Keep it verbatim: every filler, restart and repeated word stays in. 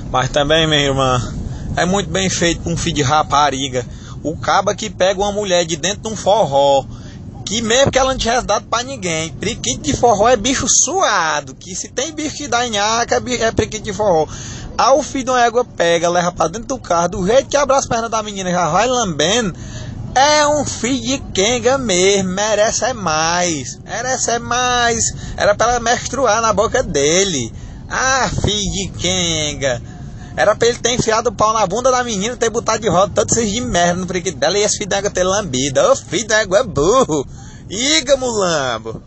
Mas também, minha irmã, é muito bem feito com um filho de rapariga. O caba que pega uma mulher de dentro de um forró, que mesmo que ela não tivesse dado pra ninguém, priquito de forró é bicho suado, que se tem bicho que dá nhaca, é, bi- é priquito de forró. Aí o filho de uma égua pega, leva pra dentro do carro, do jeito que abre as pernas da menina já vai lambendo. É um filho de quenga mesmo, merece é mais, merece é mais. Era pra ela menstruar na boca dele. Ah, filho de quenga. Era pra ele ter enfiado o pau na bunda da menina, ter botado de roda todo esses de merda no priquito dela e esse filho d'égua ter lambido. Ô filho d'égua é burro. Iga, mulambo.